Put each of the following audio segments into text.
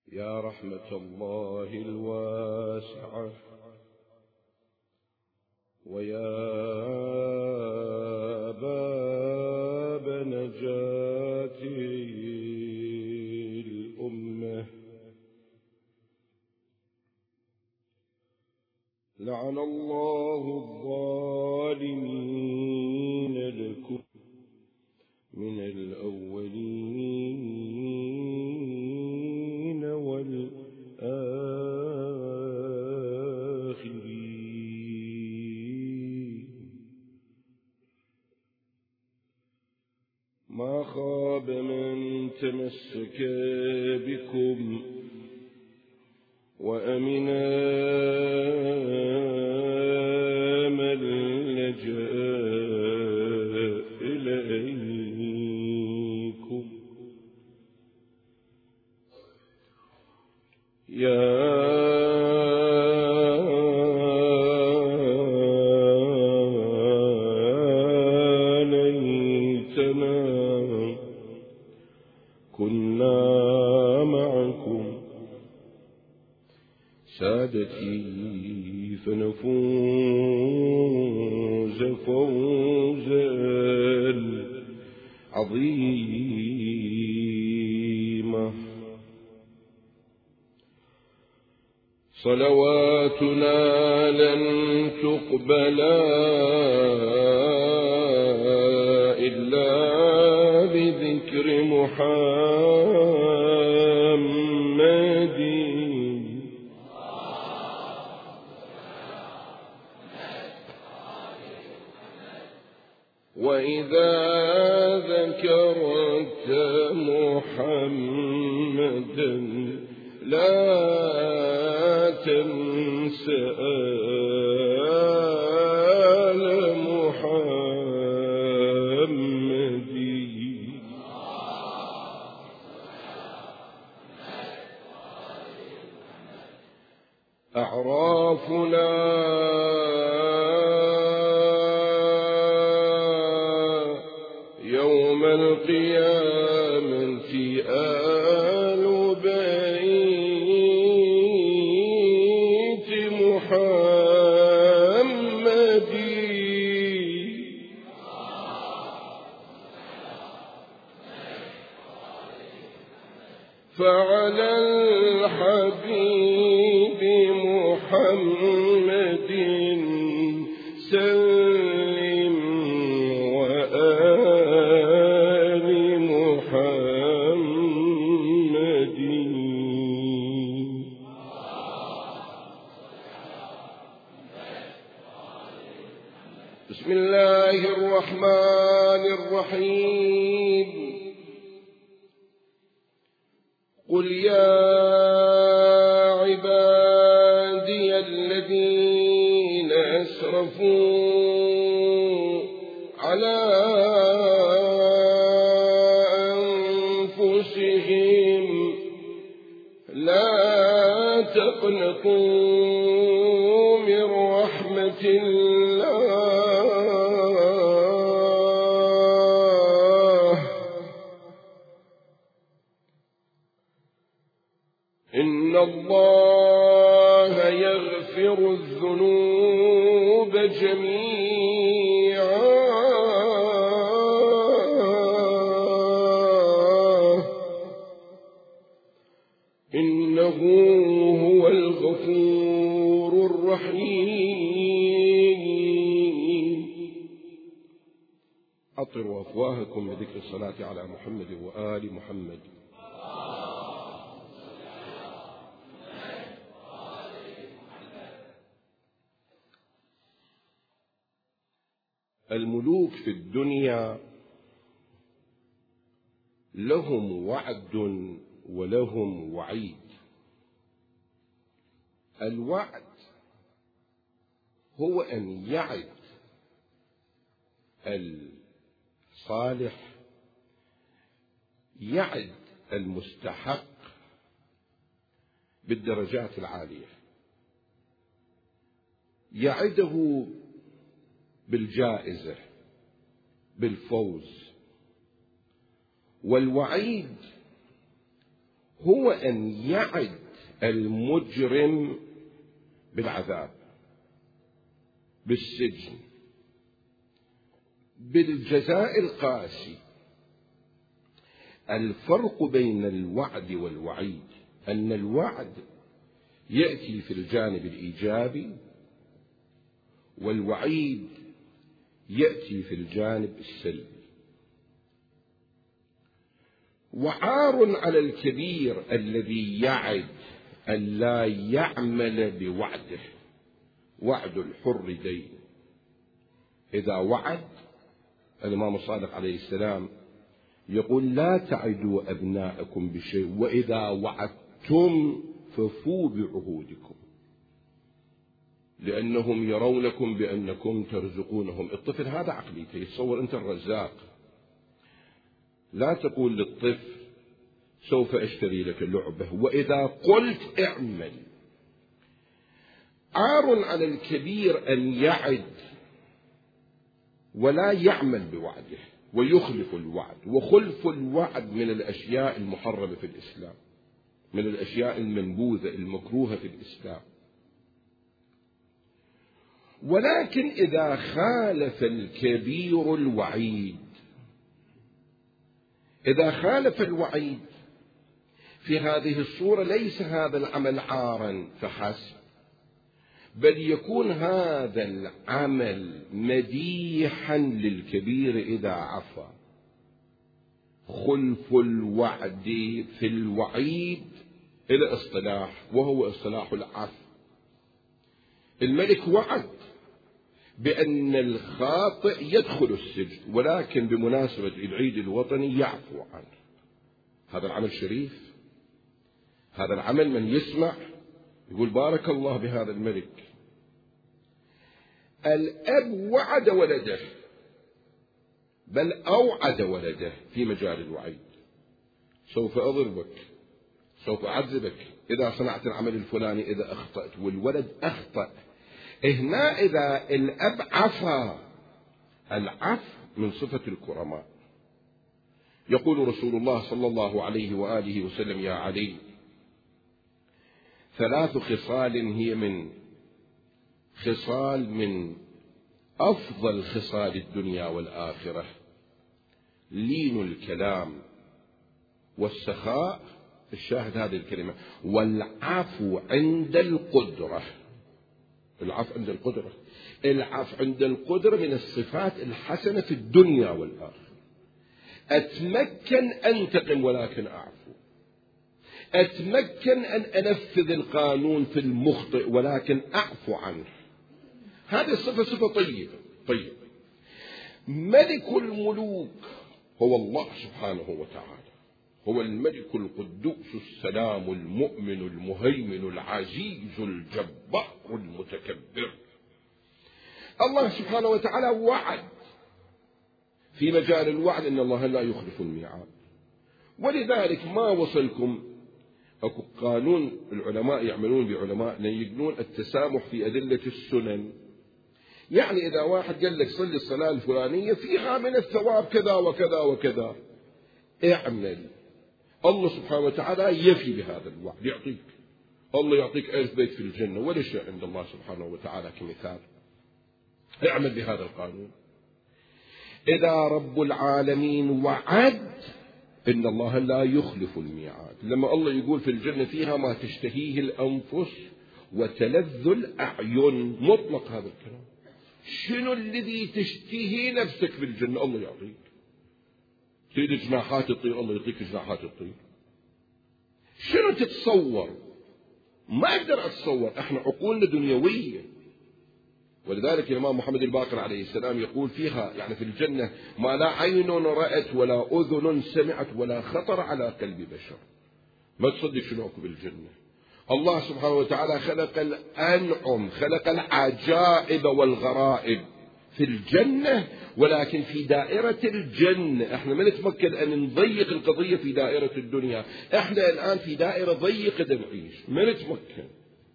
يا رحمة الله الواسعة، ويا باب نجاة الأمة، لعن الله الظالمين لكم من الأولين والآخرين. ما خاب من تمسك بكم وأمنا من لجأ إليكم. يا ليتنا كنا معكم سادتي فنفوز فوزا عظيما. صلواتنا لن تقبل إلا بذكر محمد، وإذا ذكرت محمدا لا تنس آل محمد. أعرافنا يوم القيامة آل بيت محمد، فعلى الحبيب محمد سلم وآل محمد. بسم الله الرحمن الرحيم. قل يا عبادي الذين أسرفوا على أنفسهم لا تقنطوا من رحمة الله، إن الله يغفر الذنوب جميعا إنه هو الغفور الرحيم. أطروا أفواهكم بذكر الصلاة على محمد وآل محمد. الملوك في الدنيا لهم وعد ولهم وعيد. الوعد هو أن يعد الصالح، يعد المستحق بالدرجات العالية، يعده بالجائزة بالفوز. والوعيد هو أن يعد المجرم بالعذاب، بالسجن، بالجزاء القاسي. الفرق بين الوعد والوعيد أن الوعد يأتي في الجانب الإيجابي، والوعيد يأتي في الجانب السلبي. وعار على الكبير الذي يعد أن لا يعمل بوعده. وعد الحر دين. إذا وعد، الإمام الصادق عليه السلام يقول: لا تعدوا أبناءكم بشيء، وإذا وعدتم ففوا بعهودكم، لأنهم يرونكم بأنكم ترزقونهم. الطفل هذا عقليته، يتصور أنت الرزاق. لا تقول للطفل: سوف أشتري لك لعبة، وإذا قلت اعمل. عار على الكبير أن يعد ولا يعمل بوعده ويخلف الوعد. وخلف الوعد من الأشياء المحرمة في الإسلام، من الأشياء المنبوذة المكروهة في الإسلام. ولكن إذا خالف الكبير الوعيد، إذا خالف الوعيد في هذه الصورة، ليس هذا العمل عارا فحسب، بل يكون هذا العمل مديحا للكبير إذا عفا. خلف الوعد في الوعيد إلى اصطلاح، وهو اصطلاح العفو. الملك وعد بأن الخاطئ يدخل السجن، ولكن بمناسبة العيد الوطني يعفو عنه. هذا العمل شريف. هذا العمل من يسمع يقول: بارك الله بهذا الملك. الأب وعد ولده، بل أوعد ولده في مجال الوعيد: سوف أضربك، سوف أعذبك إذا صنعت العمل الفلاني إذا أخطأت. والولد أخطأ. هنا إذا الأب عفا، العفو من صفة الكرماء. يقول رسول الله صلى الله عليه وآله وسلم: يا علي، 3 خصال هي من أفضل خصال الدنيا والآخرة: لين الكلام، والسخاء، الشاهد هذه الكلمة، والعفو عند القدرة. العفو عند القدرة. العفو عند القدرة من الصفات الحسنة في الدنيا والآخرة. أتمكن أنتقم ولكن أعفو. أتمكن أن أنفذ القانون في المخطئ ولكن أعفو عنه. هذه الصفة صفة طيبة. ملك الملوك هو الله سبحانه وتعالى، هو الملك القدوس السلام المؤمن المهيمن العزيز الجبار المتكبر. الله سبحانه وتعالى وعد. في مجال الوعد إن الله لا يخلف الميعاد. ولذلك ما وصلكم أكو قانون العلماء يعملون بعلماء يقولون التسامح في أدلة السنن. يعني إذا واحد قال لك صلي الصلاة الفلانية فيها من الثواب كذا وكذا وكذا، اعمل. الله سبحانه وتعالى يفي بهذا الوعد، يعطيك. الله يعطيك 1000 بيت في الجنة، ولا شيء عند الله سبحانه وتعالى كمثال. اعمل بهذا القانون. إذا رب العالمين وعد إن الله لا يخلف الميعاد. لما الله يقول في الجنة فيها ما تشتهيه الأنفس وتلذ الأعين، مطلق هذا الكلام. شنو الذي تشتهي نفسك في الجنة الله يعطيك. تريد جناحات الطير الله يعطيك جناحات الطير. شنو تتصور؟ ما أقدر أتصور. احنا عقولنا دنيوية. ولذلك الإمام محمد الباقر عليه السلام يقول فيها يعني في الجنة ما لا عين رأت ولا أذن سمعت ولا خطر على قلب بشر. ما تصدق شنو أكو بالجنة. الله سبحانه وتعالى خلق الأنعم، خلق العجائب والغرائب في الجنة، ولكن في دائرة الجنة. احنا ما نتمكن أن نضيق القضية في دائرة الدنيا. احنا الآن في دائرة ضيقة نعيش، ما نتمكن.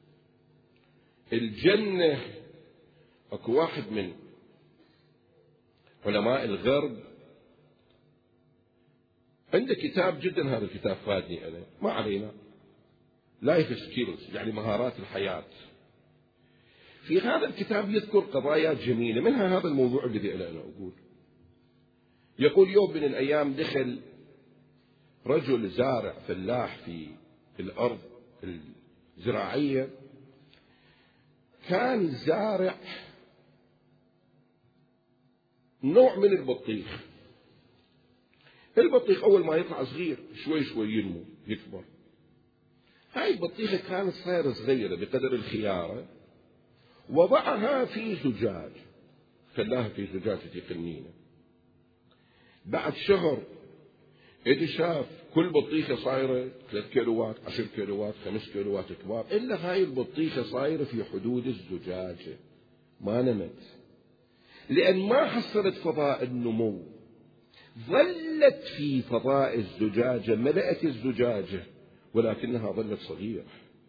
الجنة اكو واحد من علماء الغرب عنده كتاب جدا، هذا الكتاب فادني أنا، ما علينا، لايف سكيلز يعني مهارات الحياة. في هذا الكتاب يذكر قضايا جميلة، منها هذا الموضوع الذي أنا أقول. يقول يوم من الأيام دخل رجل زارع فلاح في الأرض الزراعية، كان زارع نوع من البطيخ. البطيخ أول ما يطلع صغير شوي شوي ينمو يكبر. هاي البطيخة كانت صغيرة صغيرة بقدر الخيارة، وضعها في زجاج، خلاها في زجاجة قنينة. بعد شهر إذا شاف كل بطيخة صايرة 3 كيلوات 10 كيلوات 5 كيلوات كبار، إلا هاي البطيخة صايرة في حدود الزجاجة، ما نمت، لأن ما حصلت فضاء النمو، ظلت في فضاء الزجاجة، ملأت الزجاجة ولكنها ظلت صغيرة.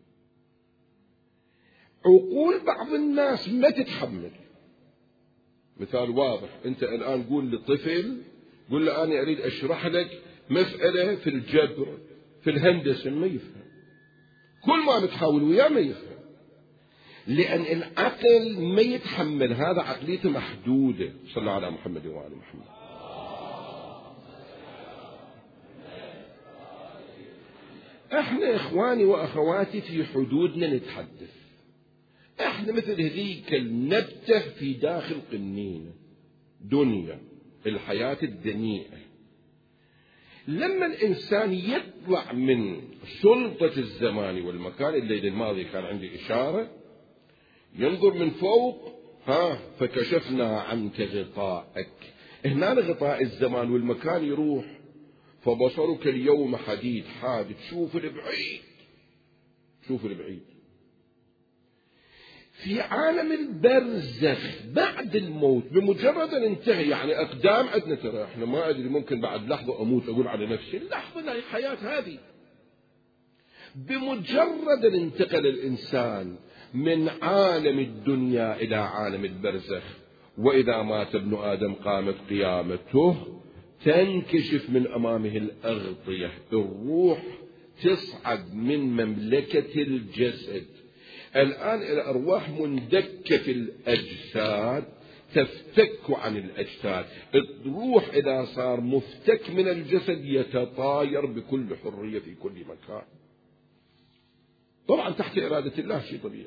عقول بعض الناس ما تتحمل. مثال واضح، أنت الآن قول لطفل، قل له أنا أريد أشرح لك مسألة في الجبر في الهندسة، ما يفهم، كل ما نتحاول وياه ما يفهم، لأن العقل ما يتحمل، هذا عقليته محدودة. صلى على محمد وعلى محمد. احنا اخواني واخواتي في حدودنا نتحدث، احنا مثل هذيك النبتة في داخل قنينة دنيا الحياة الدنيئة. لما الانسان يطلع من سلطة الزمان والمكان، الليل الماضي كان عندي اشارة، ينظر من فوق، فكشفنا عنك غطاءك، هنا غطاء الزمان والمكان يروح، فبصرك اليوم حديد حاد، تشوف البعيد، تشوف البعيد. في عالم البرزخ بعد الموت بمجرد ان انتهي، يعني اقدام عندنا، ترى احنا ما ادري ممكن بعد لحظة اموت اقول على نفسي اللحظة هاي الحياة هذه. بمجرد ان انتقل الانسان من عالم الدنيا الى عالم البرزخ، واذا مات ابن ادم قامت قيامته، تنكشف من امامه الاغطية، الروح تصعد من مملكة الجسد. الآن الأرواح مندكة في الأجساد، تفتك عن الأجساد. الروح إذا صار مفتك من الجسد يتطاير بكل حرية في كل مكان، طبعا تحت إرادة الله، شيء طبيعي.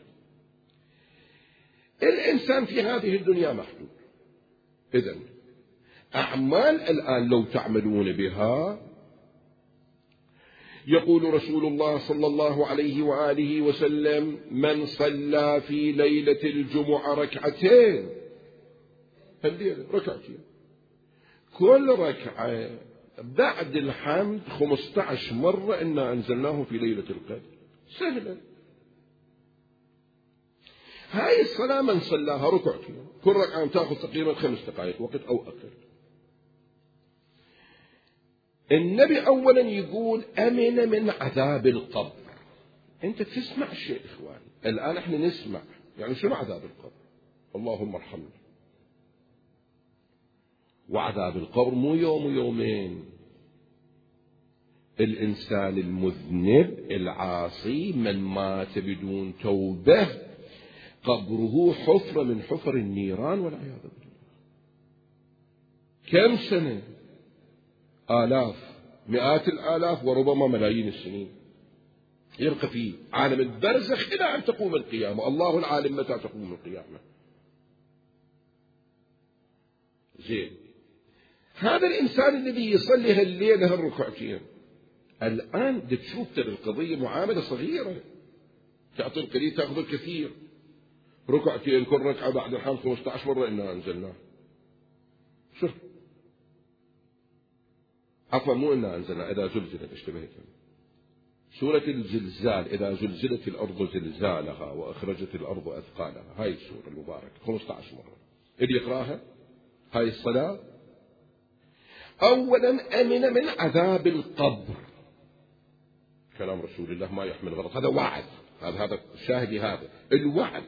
الإنسان في هذه الدنيا محدود. إذن أعمال الآن لو تعملون بها، يقول رسول الله صلى الله عليه وآله وسلم: من صلى في ليلة الجمعة ركعتين، الليلة ركعتين، كل ركعة بعد الحمد 15 مرة إنا أنزلناه في ليلة القدر، سهلة. هاي الصلاة من صلاها ركعتين، كل ركعة تأخذ تقريبا 5 دقائق وقت أو أقل. النبي أولا يقول أمن من عذاب القبر. أنت تسمع شيء إخواني، الآن احنا نسمع، يعني شنو عذاب القبر؟ اللهم ارحمنا. وعذاب القبر مو يوم ويومين. الإنسان المذنب العاصي من مات بدون توبة قبره حفرة من حفر النيران والعياذ بالله. كم سنة؟ آلاف، مئات الآلاف، وربما ملايين السنين يبقى في عالم البرزخ إلى أن تقوم القيامة. الله العالم متى تقوم القيامة. زين، هذا الإنسان الذي يصلي هالليلة هالركعتين، الآن تشوف ترى القضية معاملة صغيرة، تعطي القليل تأخذ الكثير. ركعتين كل ركعة بعد الحمد 15 مرة إنا أنزلناه. شوف، عفوا مو إنا أنزلنا، إذا زلزلت، اشتبهت. سورة الزلزال، إذا زلزلت الأرض زلزالها وأخرجت الأرض أثقالها، هاي السورة المباركة 15 مرة اللي يقراها. هاي الصلاة أولا أمن من عذاب القبر، كلام رسول الله ما يحمل غلط، هذا وعد، هذا شاهدي، هذا الوعد.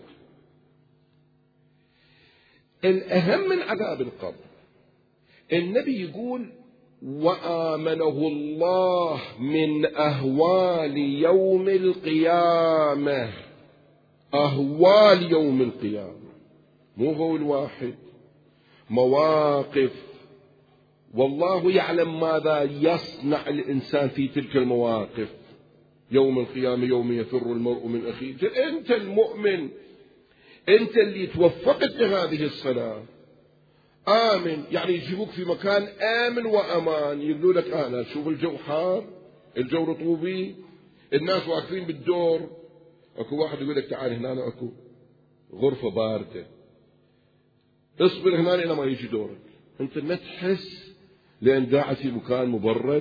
الأهم من عذاب القبر، النبي يقول وآمنه الله من أهوال يوم القيامة. أهوال يوم القيامة مو هو الواحد، مواقف، والله يعلم ماذا يصنع الإنسان في تلك المواقف. يوم القيامة يوم يفر المرء من أخيه. أنت المؤمن، أنت اللي توفقت لهذه الصلاة، آمن، يعني يجيبوك في مكان آمن وأمان، يقولوا لك أنا شوف الجو حار، الجو رطوبي، الناس واقفين بالدور، أكو واحد يقول لك تعال هنا أكو غرفة باردة، اصبر هنا إلى ما يجي دورك. أنت ما تحس لأن قاعد في مكان مبرد،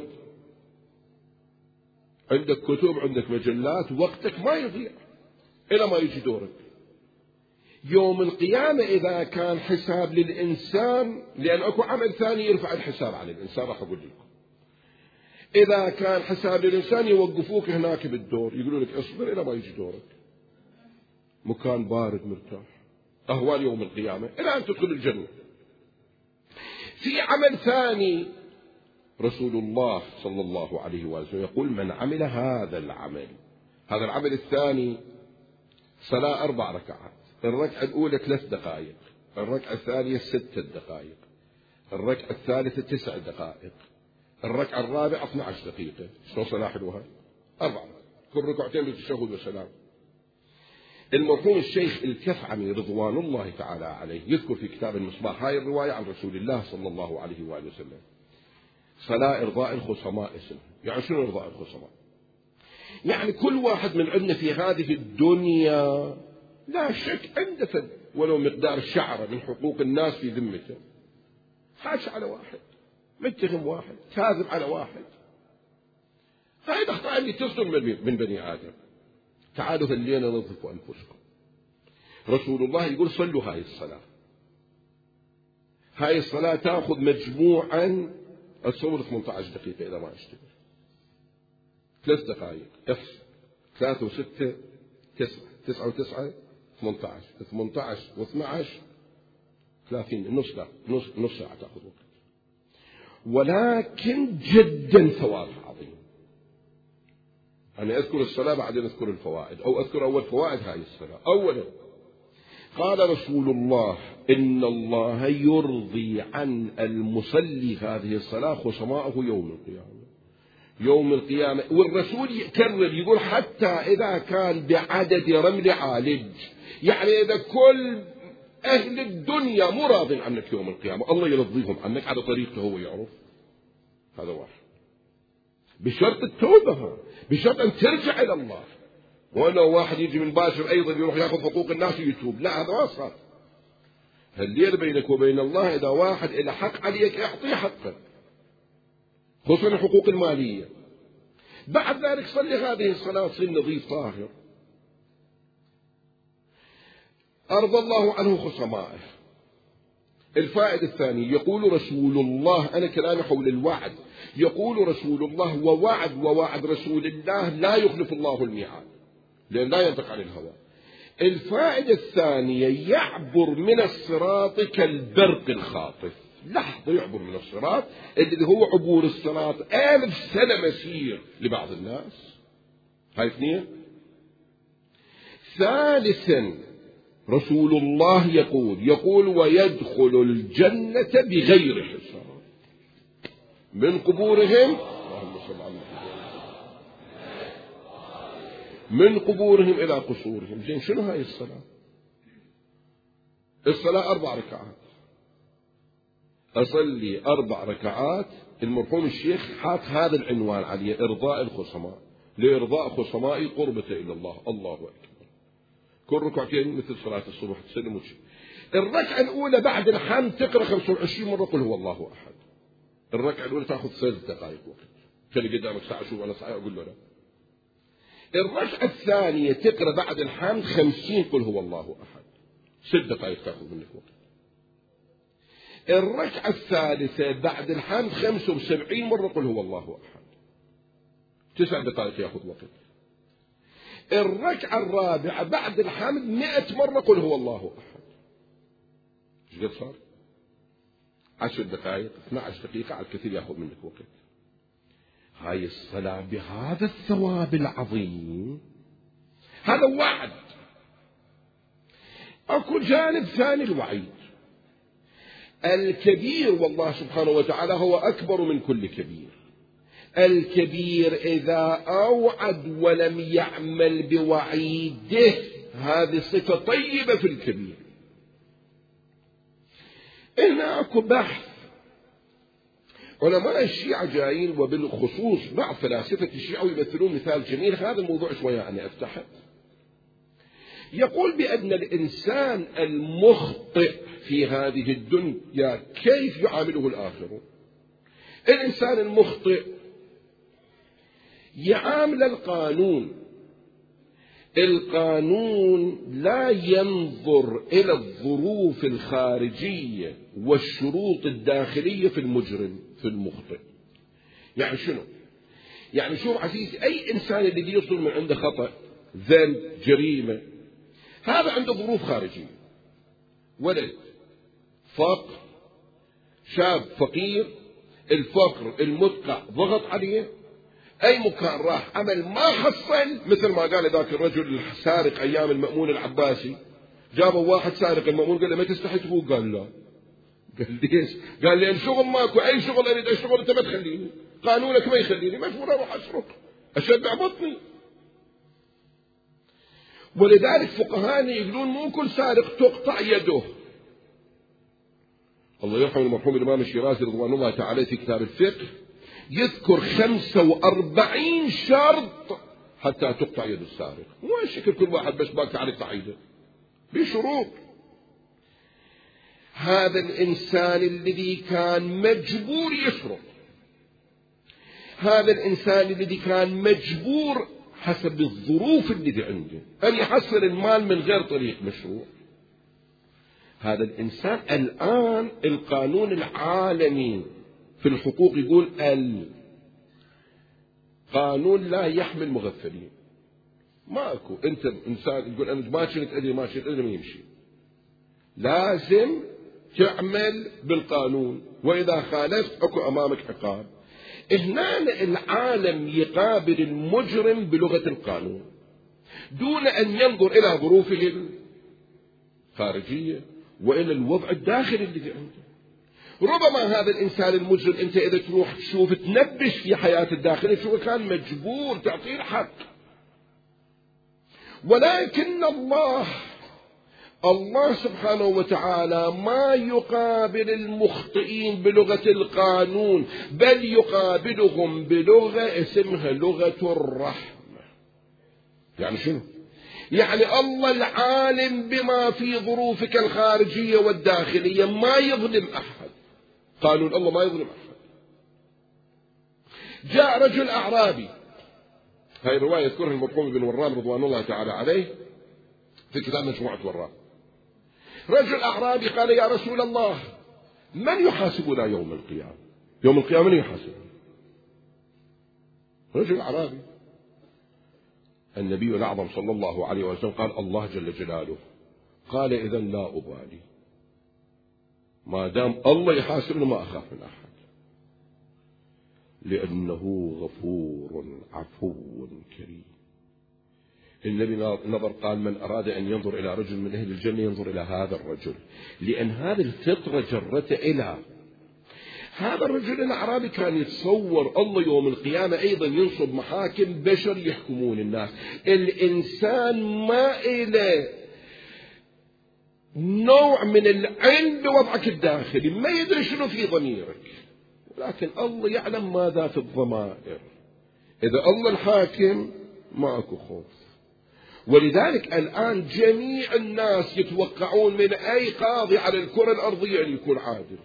عندك كتب، عندك مجلات، وقتك ما يضيع إلى ما يجي دورك. يوم القيامة إذا كان حساب للإنسان، لأن أكو عمل ثاني يرفع الحساب على الإنسان، راح أقول لكم. إذا كان حساب للإنسان يوقفوك هناك بالدور، يقولوا لك اصبر إلى ما يجي دورك، مكان بارد مرتاح. أهوال يوم القيامة إلى أن تدخل الجنة. في عمل ثاني رسول الله صلى الله عليه وسلم يقول من عمل هذا العمل الثاني، صلاة 4 ركعات، الركعة الأولى 3 دقائق، الركعة الثانية 6 دقائق، الركعة الثالثة 9 دقائق، الركعة الرابعة 12 دقيقة. شلون صلاة حلوة؟ 4 كل ركعتين بالتشهد والسلام. المرحوم الشيخ الكفعمي رضوان الله تعالى عليه يذكر في كتاب المصباح هاي الرواية عن رسول الله صلى الله عليه وآله وسلم. صلاة إرضاء الخصماء اسم. يعني شنو إرضاء الخصماء؟ يعني كل واحد من عندنا في هذه الدنيا لا شك عنده ولو مقدار شعرة من حقوق الناس في ذمته، حاش على واحد، متهم واحد، كاذب على واحد. هاي الأخطاء اللي تصدر من بني آدم. تعالوا هالليلة نظفوا أنفسكم. رسول الله يقول صلوا هاي الصلاة. هاي الصلاة تأخذ مجموعا الصور 18 دقيقة إذا ما أشتبه، 3 دقائق، 3 و6 9، 9 و9 18، 18 و12 30، نص ساعة تأخذ وقت، ولكن جدا ثواب عظيم. أنا أذكر الصلاة بعدين أذكر الفوائد، أو أذكر أول فوائد هاي الصلاة. أولا قال رسول الله إن الله يرضي عن المصلي هذه الصلاة خصماءه يوم القيامة. يوم القيامة، والرسول يكرر يقول حتى إذا كان بعدد رمل عالج، يعني إذا كل أهل الدنيا مو راضٍ عنك يوم القيامة، الله يرضيهم عنك على طريقته هو يعرف. هذا واحد، بشرط التوبة، بشرط أن ترجع إلى الله. وأنا واحد يجي من باشر أيضا يروح يأخذ حقوق الناس ويتوب، لا هذا ما صار. هالليل بينك وبين الله إذا واحد إلى حق عليك اعطيه حقه، خصوصا الحقوق المالية. بعد ذلك صلي هذه الصلاة، تصير نظيف طاهر. أرضى الله عنه خصمائه. الفائدة الثانية يقول رسول الله، أنا كلامي حول الوعد، يقول رسول الله ووعد رسول الله لا يخلف الله الميعاد، لأن لا ينطق عن الهوى. الفائدة الثانية يعبر من الصراط كالبرق الخاطف، لحظة يعبر من الصراط اللي هو عبور الصراط 1000 سنة مسير لبعض الناس. هاي 2. ثالثا رسول الله يقول ويدخل الجنة بغير حساب من قبورهم، اللهم صل على من قبورهم إلى قصورهم. زين شنو هاي الصلاة؟ الصلاة 4 ركعات، أصلي 4 ركعات. المرحوم الشيخ حاط هذا العنوان عليه، إرضاء الخصماء، لإرضاء خصمائي قربة إلى الله. الله أكبر. كل ركعتين مثل صلاة الصبح تسلم وتشي. الركعة الأولى بعد الحمد تقرأ 25 مرة قل هو الله أحد. الركعة الأولى تأخذ 3 دقائق وقت. خلي قدامك ساعة شوف أنا ساعة أقول له لا. الركعة الثانية تقرأ بعد الحمد 50 قل هو الله أحد، 6 دقائق تأخذ منك وقت. الركعة الثالثة بعد الحمد 75 مرة قل هو الله أحد، 9 دقائق يأخذ وقت. الركعة الرابعة بعد الحمد 100 مرة قل هو الله أحد. ايش قد صار؟ 10 دقائق 12 دقيقة على الكثير يأخذ منك وقت. هاي الصلاة بهذا الثواب العظيم، هذا وعد. أكو جانب ثاني الوعيد الكبير، والله سبحانه وتعالى هو أكبر من كل كبير. الكبير إذا أوعد ولم يعمل بوعيده هذه صفة طيبة في الكبير. هنا أكو بحث علماء الشيعة جايين، وبالخصوص بعض فلاسفة الشيعة يمثلون مثال جميل. هذا الموضوع شوية يعني أفتحه. يقول بأن الإنسان المخطئ في هذه الدنيا كيف يعامله الآخرون. الإنسان المخطئ يعامل القانون لا ينظر إلى الظروف الخارجية والشروط الداخلية في المجرم في المخطئ. يعني شنو؟ يعني شوف عزيزي، أي إنسان الذي يصدر من عنده خطأ، ذنب، جريمة، هذا عنده ظروف خارجية، ولد، فقر، شاب فقير، الفقر المدقع ضغط عليه، أي مكان راح عمل ما حصل، مثل ما قال ذاك الرجل السارق أيام المأمون العباسي، جابوا واحد سارق المأمون قال له ما تستحي تفوق؟ قال لا. قال ليش؟ قال لي الشغل ماكو، أي شغل أريد أشتغل أنت ما تخليني، قانونك ما يخليني، مجبور أروح أسرق أشبع بطني. ولذلك فقهاء يقولون مو كل سارق تقطع يده. الله يرحم المرحوم الإمام الشيرازي رضوان الله تعالى في كتاب الفقه يذكر 45 شرط حتى تقطع يد السارق. مو الشكل كل واحد بس باك على قاعدة، بشروط. هذا الإنسان الذي كان مجبور يسرق، هذا الإنسان الذي كان مجبور حسب الظروف التي عنده أن يحصل المال من غير طريق مشروع، هذا الإنسان الآن القانون العالمي في الحقوق يقول القانون لا يحمل مغفلين. ماكو أنت إنسان تقول أنا ما كنت أدري ما يمشي، لازم تعمل بالقانون، وإذا خالفت أكو أمامك عقاب. هنا العالم يقابل المجرم بلغة القانون دون أن ينظر إلى ظروفه الخارجية وإلى الوضع الداخلي الذي عنده. ربما هذا الإنسان المجرم أنت إذا تروح تشوف تنبش في حياة الداخلية شو كان مجبور تعطيه الحق، ولكن الله سبحانه وتعالى ما يقابل المخطئين بلغة القانون، بل يقابلهم بلغة اسمها لغة الرحمة. يعني شنو؟ يعني الله العالم بما في ظروفك الخارجية والداخلية ما يظلم أحد، قانون الله ما يظلم أحد. جاء رجل أعرابي، هاي الرواية يذكرها المرحوم بن ورام رضوان الله تعالى عليه في كتاب مجموعة ورام. رجل أعرابي قال يا رسول الله من يحاسبنا يوم القيامة؟ يوم القيامة من يحاسبنا؟ رجل أعرابي. النبي الأعظم صلى الله عليه وسلم قال الله جل جلاله. قال إذن لا أبالي، ما دام الله يحاسبنا ما أخاف من أحد، لأنه غفور عفو كريم. النبي نظر قال من أراد أن ينظر إلى رجل من أهل الجنة ينظر إلى هذا الرجل، لأن هذه الفطرة جرته إلى هذا الرجل الأعرابي. كان يتصور الله يوم القيامة أيضا ينصب محاكم بشر يحكمون الناس. الإنسان ما إلى نوع من العلم بوضعك الداخلي، ما يدري شنو في ضميرك، لكن الله يعلم ماذا في الضمائر. إذا الله الحاكم ما أكو خوف. ولذلك الآن جميع الناس يتوقعون من أي قاضي على الكرة الأرضية أن يكون عادل،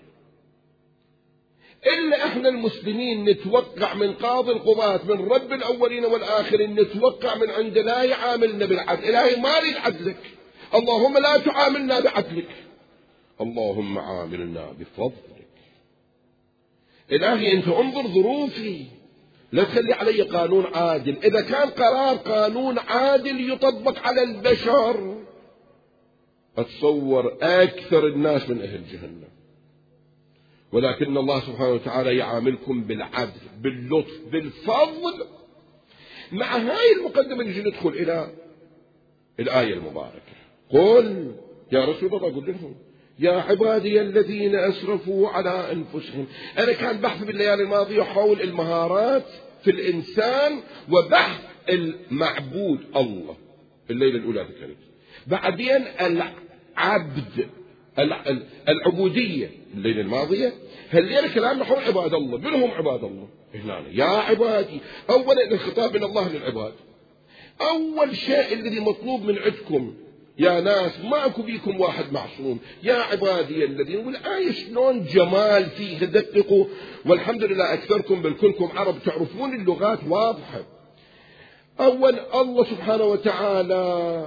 إلا إحنا المسلمين نتوقع من قاضي القضاة من رب الأولين والآخرين، نتوقع من عند لا يعاملنا بالعدل. إلهي ما أريد عدلك، اللهم لا تعاملنا بعدلك، اللهم عاملنا بفضلك. إلهي أنت انظر ظروفي، لا تخلي علي قانون عادل. إذا كان قرار قانون عادل يطبق على البشر، أتصور أكثر الناس من أهل جهنم. ولكن الله سبحانه وتعالى يعاملكم بالعدل باللطف بالفضل. مع هاي المقدمة نجي ندخل إلى الآية المباركة. قل يا رسول الله قل لهم يا عبادي الذين أسرفوا على أنفسهم. أنا كان بحث بالليالي الماضية حول المهارات في الإنسان وبحث المعبود الله. الليلة الأولى ذكرت، بعدين العبودية الليلة الماضية. هالليلة كلامنا حول عباد الله. منهم عباد الله هنا يا عبادي. أولا الخطاب من الله للعباد. أول شيء الذي مطلوب من عندكم يا ناس، ماكو بيكم واحد معصوم، يا عبادي الذين. والآية شلون جمال فيها، دققوا. والحمد لله أكثركم بل كلكم عرب تعرفون اللغات واضحة. أول الله سبحانه وتعالى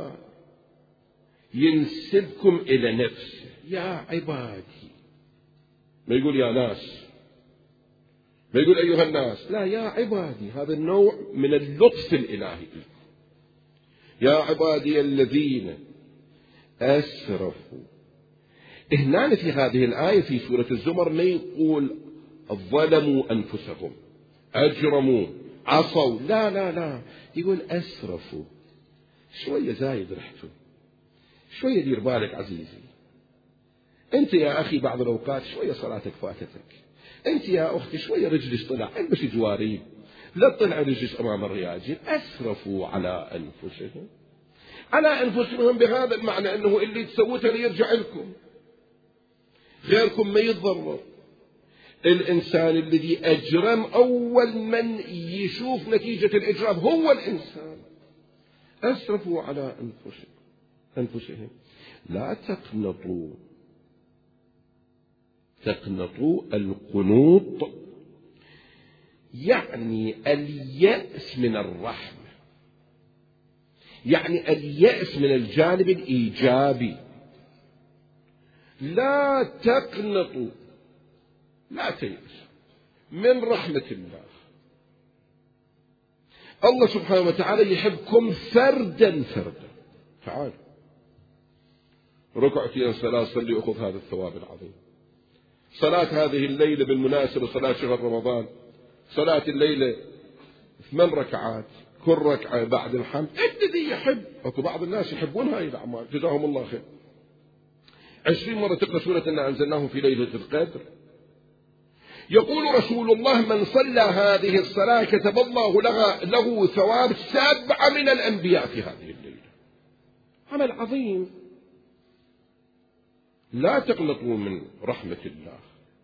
ينسبكم إلى نفسه يا عبادي، ما يقول يا ناس، ما يقول أيها الناس، لا يا عبادي. هذا النوع من اللطف الإلهي. يا عبادي الذين أسرفوا. هنا في هذه الآية في سورة الزمر ما يقول ظلموا أنفسهم أجرموا عصوا، لا لا لا، يقول أسرفوا. شوية زايد رحتوا، شوية دير بالك عزيزي. أنت يا أخي بعض الأوقات شوية صلاتك فاتتك، أنت يا أختي شوية رجلش طلع البسي جواريب، لا تطلع رجلش أمام الرياجل. أسرفوا على أنفسهم، على أنفسهم بهذا المعنى أنه اللي تسوته ليرجع لكم، غيركم ما يتضرر. الإنسان الذي أجرم أول من يشوف نتيجة الإجرام هو الإنسان. أسرفوا على أنفسهم لا تقنطوا القنوط يعني اليأس من الرحمة، يعني اليأس من الجانب الإيجابي. لا تقنطوا، لا تيأس من رحمة الله. الله سبحانه وتعالى يحبكم فردا فردا. تعال ركعتين صلاة صلي أخذ هذا الثواب العظيم. صلاة هذه الليلة بالمناسبة صلاة شهر رمضان، صلاة الليلة 8 ركعات، كل ركعة بعد الحمد. الذي يحب، أكو بعض الناس يحبون هاي الأعمال جزاهم الله خير. 20 مرة تقرأ سورة إنا أنزلناه في ليلة القدر. يقول رسول الله من صلى هذه الصلاة كتب الله له ثواب 7 من الأنبياء في هذه الليلة. عمل عظيم. لا تقنطوا من رحمة الله.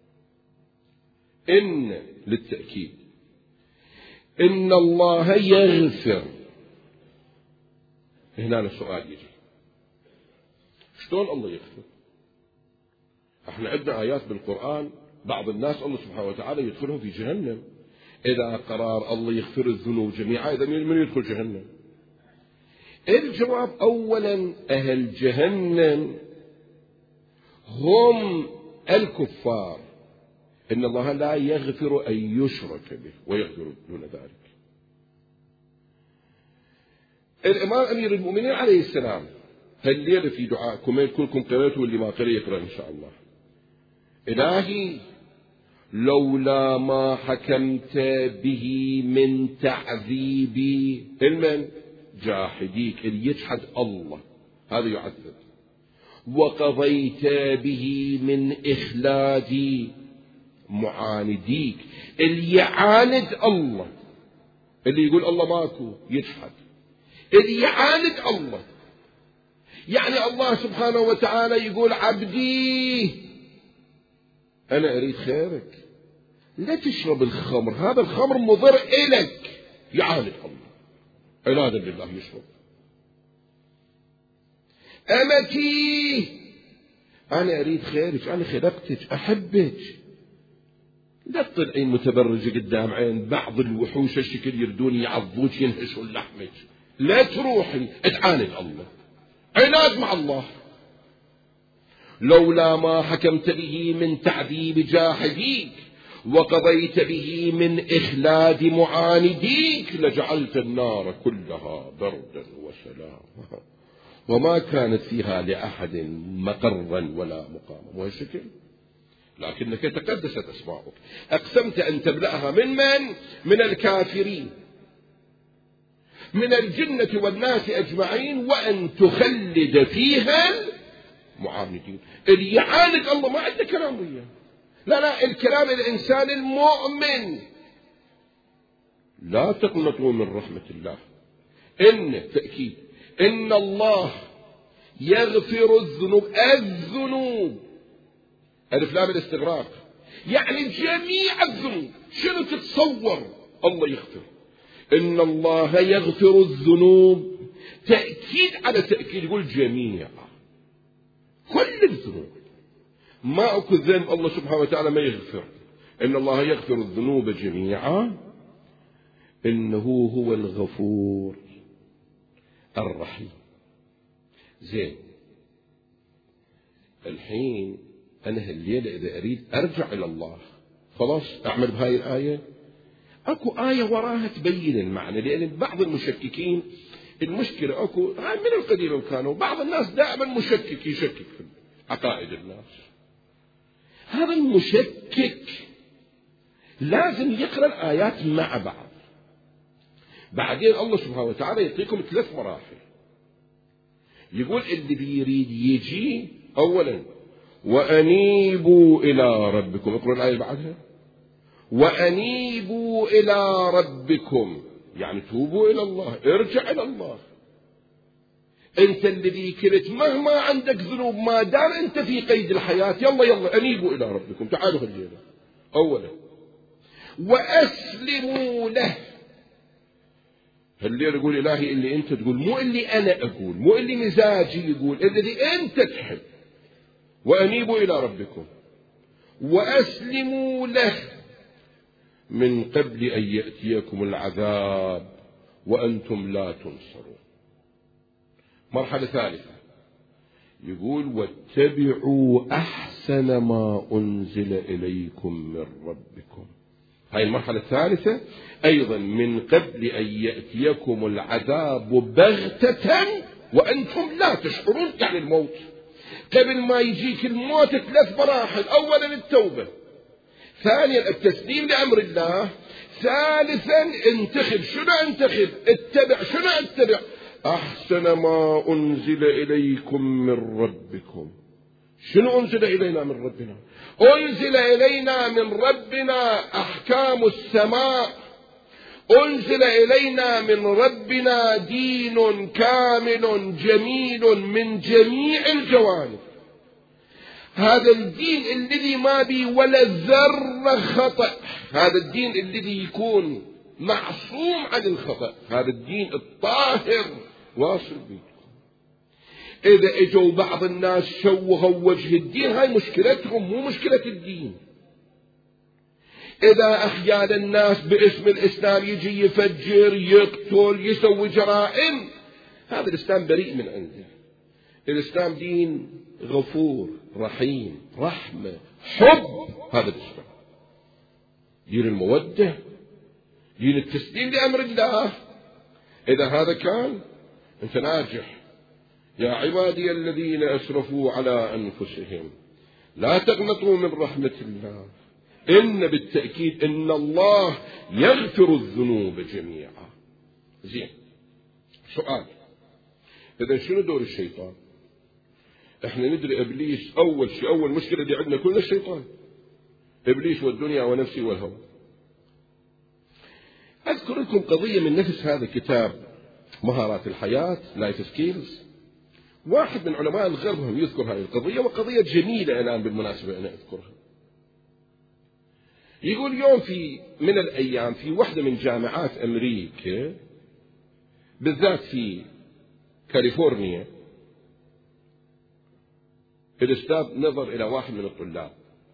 إن للتأكيد إن الله يغفر. هنا السؤال يجي شلون الله يغفر؟ احنا عندنا آيات بالقرآن بعض الناس الله سبحانه وتعالى يدخلهم في جهنم. إذا قرار الله يغفر الذنوب جميعا، إذا من يدخل جهنم؟ الجواب أولا أهل جهنم هم الكفار. إن الله لا يغفر أن يشرك به ويغفر دون ذلك. الإمام أمير المؤمنين عليه السلام هالليلة في دعاءكم كلكم قرأتوا واللي ما قرأ يقرأ إن شاء الله. إلهي لولا ما حكمت به من تعذيبي المن جاحديك، اللي يجحد الله هذا يعذب، وقضيت به من إخلادي معانديك، اللي يعاند الله، اللي يقول الله ماكو يجحد، اللي يعاند الله. يعني الله سبحانه وتعالى يقول عبدي أنا أريد خيرك، لا تشرب الخمر، هذا الخمر مضر إلك. يعاند الله عنادا بالله يشرب. أمتي أنا أريد خيرك، أنا خلقتك أحبك، لا تطلعين متبرجة قدام عين بعض الوحوش الشكل يردون يعضوك ينهشون لحمك. لا تروحي تعاند الله، عناد مع الله. لولا ما حكمت به من تعذيب جاحديك وقضيت به من إخلاد معانديك لجعلت النار كلها بردا وسلاما وما كانت فيها لأحد مقرا ولا مقاما. وهالشكل لكنك تقدست أسماؤك. أقسمت أن تملأها من الكافرين من الجنة والناس أجمعين، وأن تخلد فيها المعاندين. اللي يعاند الله ما عنده كلام وياه، لا الكلام الإنسان المؤمن. لا تقنطوا من رحمة الله، إن تأكيد إن الله يغفر الذنوب ألف لام الاستغراق، يعني جميع الذنوب. شنو تتصور الله يغفر؟ إن الله يغفر الذنوب، تأكيد على تأكيد، يقول جميع كل الذنوب. ما أكو ذنب الله سبحانه وتعالى ما يغفر. إن الله يغفر الذنوب جميعا إنه هو الغفور الرحيم. زين، الحين أنا الليلة إذا أريد أرجع إلى الله خلاص أعمل بهاي الآية. أكو آية وراها تبين المعنى، لأن بعض المشككين المشكلة أكو من القديم كانوا بعض الناس دائما مشكك، يشكك في عقائد الناس. هذا المشكك لازم يقرأ الآيات مع بعض. بعدين الله سبحانه وتعالى يعطيكم 3 مراحل. يقول اللي بيريد يجي أولا وأنيبوا إلى ربكم، اقرأ الآية بعدها، وأنيبوا إلى ربكم، يعني توبوا إلى الله، ارجع إلى الله. أنت الذي كنت مهما عندك ذنوب، ما دام أنت في قيد الحياة، يلا أنيبوا إلى ربكم، تعالوا هالليلة أولا، وأسلموا له. هالليلة يقول إلهي اللي أنت تقول، مو اللي أنا أقول، مو اللي مزاجي يقول، الذي أنت تحب. وأنيبوا إلى ربكم وأسلموا له من قبل أن يأتيكم العذاب وأنتم لا تنصرون. مرحلة ثالثة يقول واتبعوا أحسن ما أنزل إليكم من ربكم. هاي المرحلة الثالثة أيضا من قبل أن يأتيكم العذاب بغتة وأنتم لا تشعرون، يعني الموت. قبل ما يجيك الموت 3 مراحل: أولا التوبة، ثانيا التسليم لأمر الله، ثالثا انتخب. شنو انتخب؟ اتبع. شنو اتبع؟ أحسن ما أنزل إليكم من ربكم. شنو أنزل إلينا من ربنا؟ أنزل إلينا من ربنا أحكام السماء، أنزل إلينا من ربنا دين كامل جميل من جميع الجوانب. هذا الدين الذي ما بي ولا ذرة خطأ، هذا الدين الذي يكون معصوم عن الخطأ، هذا الدين الطاهر واصل بيكم. إذا اجوا بعض الناس شوهوا وجه الدين، هاي مشكلتهم مو مشكلة الدين. إذا أخيال الناس باسم الإسلام يجي يفجر يقتل يسوي جرائم، هذا الإسلام بريء من عنده. الإسلام دين غفور رحيم رحمة حب، هذا الإسلام دين المودة، دين التسليم لأمر الله. إذا هذا كان أنت ناجح. يا عبادي الذين أسرفوا على أنفسهم لا تقنطوا من رحمة الله إن بالتأكيد إن الله يغفر الذنوب جميعا. زين، سؤال: إذا شنو دور الشيطان؟ احنا ندري إبليس أول شيء، أول مشكلة اللي عندنا كلنا الشيطان، إبليس والدنيا ونفسي والهوى. أذكر لكم قضية من نفس هذا الكتاب مهارات الحياة لايف سكيلز. واحد من علماء الغرب يذكر هذه القضية، وقضية جميلة الآن بالمناسبة أنا أذكرها. يقول يوم من الأيام في واحدة من جامعات أمريكا بالذات في كاليفورنيا، الأستاذ نظر إلى واحد من الطلاب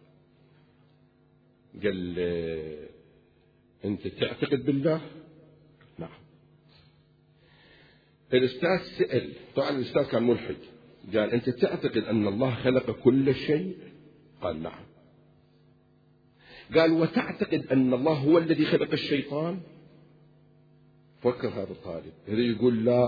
قال: أنت تعتقد بالله؟ نعم. الأستاذ سأل، طبعا الأستاذ كان ملحد، قال: أنت تعتقد أن الله خلق كل شيء؟ قال: نعم. قال: وتعتقد أن الله هو الذي خلق الشيطان؟ فكر هذا الطالب، إذا يقول لا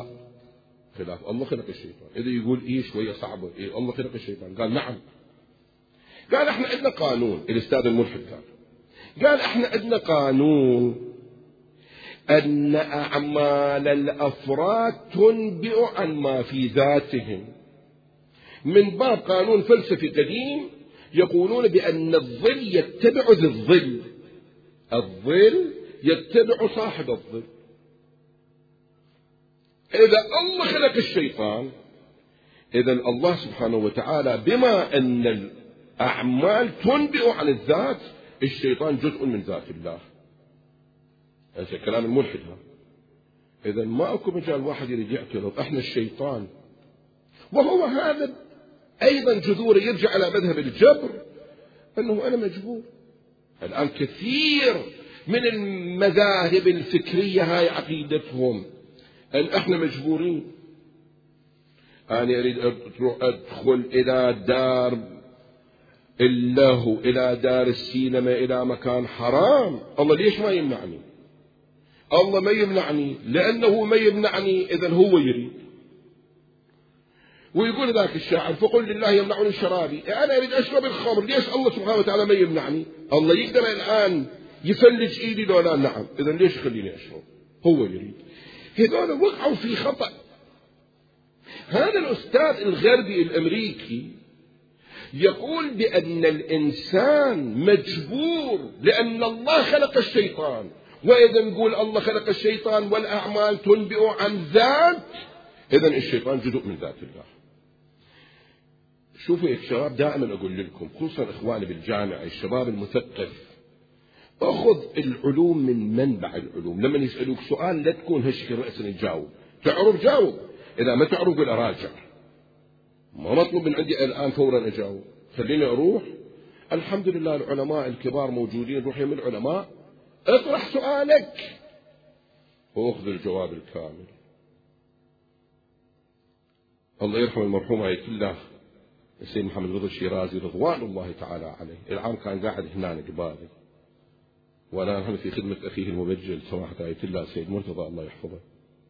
خلاف الله خلق الشيطان، إذا يقول إيه شوية صعبة، إيه الله خلق الشيطان، قال: نعم. قال احنا عندنا قانون، الأستاذ الملحد قال احنا عندنا قانون أن أعمال الأفراد تنبئ عن ما في ذاتهم، من باب قانون فلسفي قديم يقولون بأن الظل يتبع ذي الظل، الظل يتبع صاحب الظل. إذا الله خلق الشيطان، إذا الله سبحانه وتعالى بما أن الأعمال تنبئ عن الذات، الشيطان جزء من ذات الله. هذا كلام الملحد. إذا ما أكو مجال واحد يريد يعترض احنا الشيطان، وهو هذا أيضا جذوره يرجع على مذهب الجبر، أنه أنا مجبور. الآن كثير من المذاهب الفكرية هاي عقيدتهم أن احنا مجبورين. أنا أريد أدخل إلى دار اللهو، إلى دار السينما، إلى مكان حرام، الله ليش ما يمنعني؟ الله ما يمنعني لأنه ما يمنعني إذن هو يريد. ويقول ذاك الشاعر فقل لله يمنعني شرابي، أنا أريد أشرب الخمر، ليش الله سبحانه وتعالى ما يمنعني؟ الله يقدر الآن يفلج إيدي لو لا؟ نعم، إذن ليش خليني أشرب؟ هو يريد. هذول وقعوا في خطأ. هذا الأستاذ الغربي الأمريكي يقول بأن الإنسان مجبور لأن الله خلق الشيطان، وإذا نقول الله خلق الشيطان والأعمال تنبئ عن ذات، إذن الشيطان جزء من ذات الله. شوفوا يا شباب، دائما أقول لكم خصوصا إخواني بالجامعة الشباب المثقف، أخذ العلوم من منبع العلوم. لما يسألوك سؤال لا تكون هشك رأسا تجاوب، تعرف جاوب، إذا ما تعرف قل أراجع. ما مطلوب من عندي الآن فورا أجاوب، خليني أروح. الحمد لله العلماء الكبار موجودين، روح يم العلماء اطرح سؤالك وأخذ الجواب الكامل. الله يرحم المرحوم آية الله السيد محمد رضا الشيرازي رضوان الله تعالى عليه، العام كان قاعد هنا قبالي، وأنا في خدمة أخيه المبجل سماحة آية الله السيد مرتضى الله يحفظه.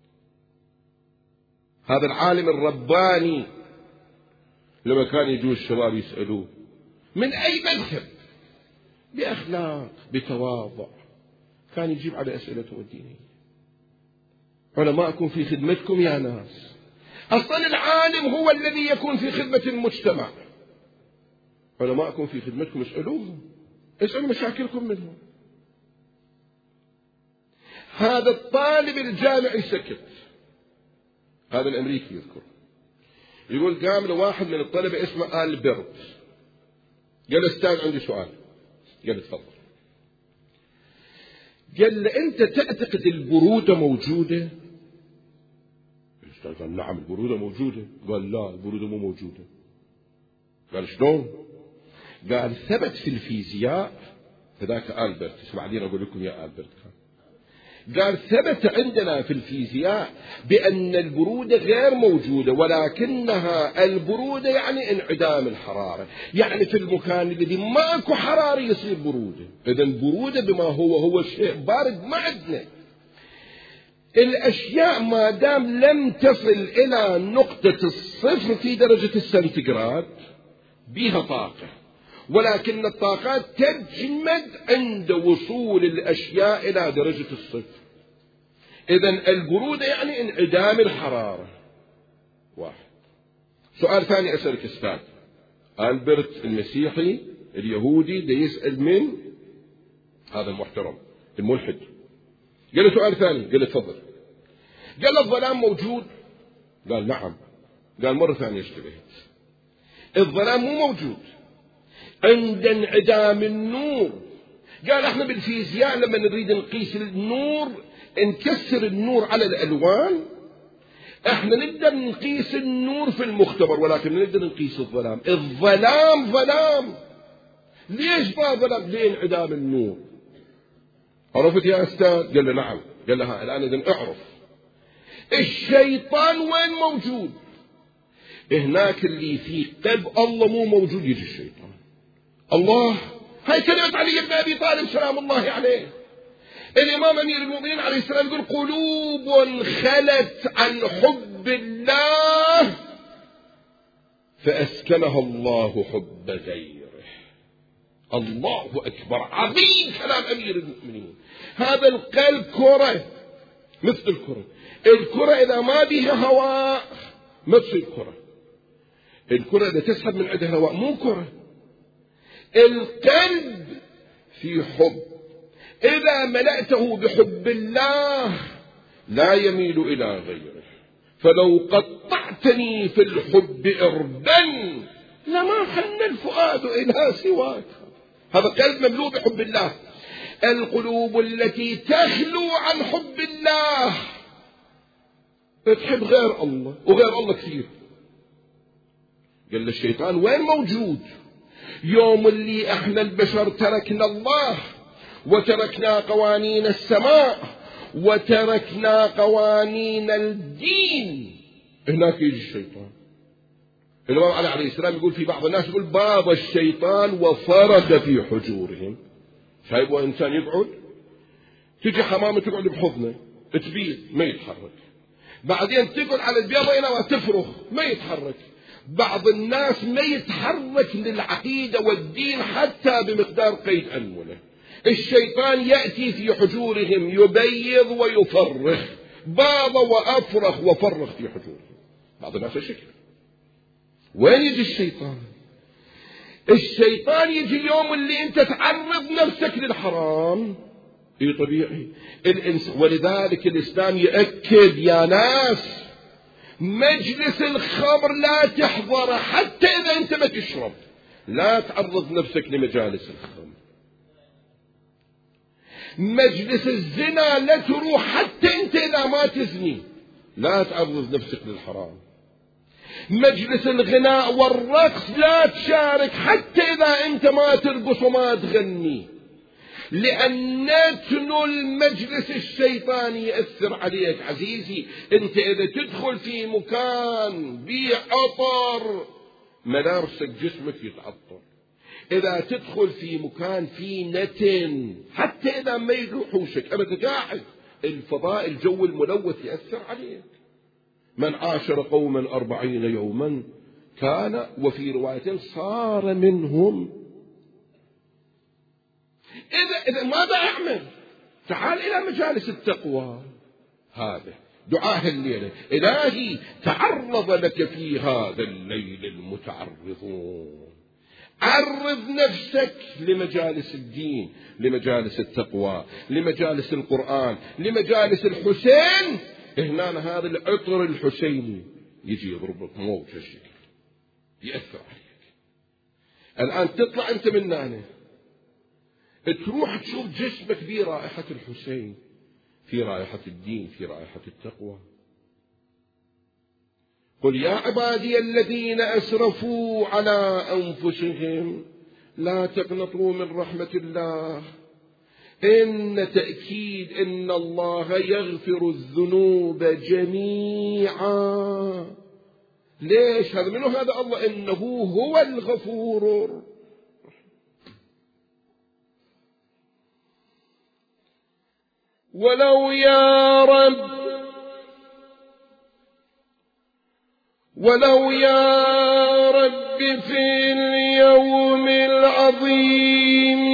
هذا العالم الرباني لما كان يجوا الشباب يسألوه من أي مذهب، بأخلاق بتواضع كان يجيب على أسئلتهم الدينية. علماءكم في خدمتكم يا ناس. أصلا العالم هو الذي يكون في خدمة المجتمع. علماءكم في خدمتكم، اسألوهم، اسألوا مشاكلكم منهم. هذا الطالب الجامعي سكت. هذا الأمريكي يذكر، يقول قام له واحد من الطلبة اسمه ألبرت، قال أستاذ عندي سؤال. قال تفضل. قال له أنت تعتقد البرودة موجودة؟ الأستاذ قال نعم البرودة موجودة. قال لا البرودة مو موجودة. قال شلون؟ قال ثبت في الفيزياء، فذاك ألبرت، بعدين أقول لكم يا ألبرت. قال ثبت عندنا في الفيزياء بأن البرودة غير موجودة، ولكنها البرودة يعني انعدام الحرارة، يعني في المكان الذي ماكو حرارة يصير برودة. إذن برودة بما هو شيء بارد ما عندنا. الأشياء ما دام لم تصل إلى نقطة الصفر في درجة السنتيغراد بها طاقة، ولكن الطاقات تجمد عند وصول الأشياء إلى درجة الصفر. إذن البرودة يعني انعدام الحرارة. واحد. سؤال ثاني أسألك أستاذ. ألبرت المسيحي اليهودي ده يسأل من هذا المحترم الملحد، قال له سؤال ثاني، قال له تفضل. قال له الظلام موجود؟ قال نعم. قال مرة ثانية اشتبهت، الظلام مو موجود عند انعدام النور. قال احنا بالفيزياء لما نريد نقيس النور نكسر النور على الألوان، احنا نقدر نقيس النور في المختبر، ولكن نقدر نقيس الظلام. الظلام ظلام. ليش ما ظلام؟ لانعدام النور. عرفت يا أستاذ؟ قال له نعم. قال له الآن إذن اعرف الشيطان وين موجود. هناك اللي في قلب الله مو موجود يجي الشيطان. الله، هاي كلمة علي بن أبي طالب سلام الله عليه. الإمام أمير المؤمنين عليه السلام يقول قلوب خلت عن حب الله فأسكنها الله حب غيره. الله أكبر، عظيم كلام أمير المؤمنين. هذا القلب كرة مثل الكرة. الكرة إذا ما بها هواء ما تصير كرة. الكرة إذا تسحب من عندها هواء مو كرة. القلب في حب، إذا ملأته بحب الله لا يميل إلى غيره. فلو قطعتني في الحب إربا لما حن الفؤاد إلى سواك. هذا قلب مملوء بحب الله. القلوب التي تخلو عن حب الله تحب غير الله، وغير الله كثير. قال الشيطان وين موجود؟ يوم اللي احنا البشر تركنا الله وتركنا قوانين السماء وتركنا قوانين الدين، هناك يجي الشيطان. الإمام علي عليه السلام يقول في بعض الناس يقول باب الشيطان وفرك في حجورهم. شايف إنسان يقعد، تجي حمامة تقعد بحضنه تبيض ما يتحرك، بعدين تقعد على البيضة هنا وتفرخ ما يتحرك. بعض الناس ما يتحرك للعقيدة والدين حتى بمقدار قيد أنملة. الشيطان يأتي في حجورهم يبيض ويفرخ، باض وأفرخ وفرخ في حجورهم. بعض الناس شكل. وين يجي الشيطان؟ الشيطان يجي اليوم اللي انت تعرض نفسك للحرام. اي طبيعي ولذلك الإسلام يأكد يا ناس مجلس الخمر لا تحضره حتى إذا أنت ما تشرب. لا تعرض نفسك لمجالس الخمر. مجلس الزنا لا تروح حتى أنت إذا ما تزني. لا تعرض نفسك للحرام. مجلس الغناء والرقص لا تشارك حتى إذا أنت ما ترقص وما تغني، لأن نتن المجلس الشيطاني يأثر عليك. عزيزي أنت إذا تدخل في مكان بيه عطر ملابسك جسمك يتعطر. إذا تدخل في مكان فيه نتن حتى إذا ما يروحوشك أبدا قاعد، الفضاء الجو الملوث يأثر عليك. من عاشر قوما 40 يوما كان، وفي رواية صار منهم. إذا ماذا أعمل؟ تعال إلى مجالس التقوى. هذا دعاء الليلة. إلهي تعرض لك في هذا الليل المتعرضون. عرض نفسك لمجالس الدين، لمجالس التقوى، لمجالس القرآن، لمجالس الحسين. هنا هذا العطر الحسيني يجي يضربك موت الشكل يأثر عليك. الآن تطلع أنت من هنا تروح تشوف جسمك في رائحة الحسين، في رائحة الدين، في رائحة التقوى. قل يا عبادي الذين أسرفوا على أنفسهم لا تقنطوا من رحمة الله إن تأكيد إن الله يغفر الذنوب جميعا. ليش هذا منه؟ هذا الله إنه هو الغفور. ولو يا رب، ولو يا رب في اليوم العظيم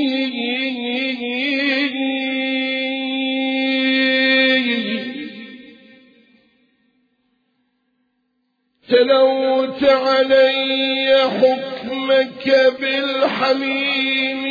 تلوت علي حكمك بالحميم